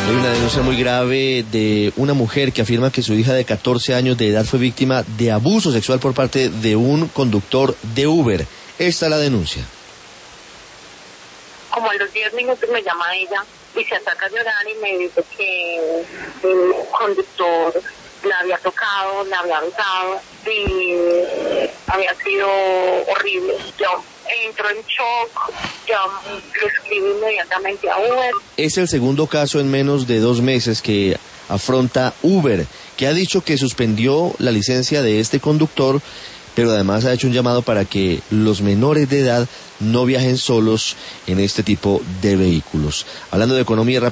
Hay una denuncia muy grave de una mujer que afirma que su hija de 14 años de edad fue víctima de abuso sexual por parte de un conductor de Uber. Esta es la denuncia. Como a los 10 minutos me llama ella y se ataca a llorar y me dice que el conductor la había tocado, la había besado y había sido horrible. Yo entro en shock, yo lo escribo inmediatamente a Uber. Es el segundo caso en menos de 2 meses que afronta Uber, que ha dicho que suspendió la licencia de este conductor, pero además ha hecho un llamado para que los menores de edad no viajen solos en este tipo de vehículos. Hablando de economía rápida.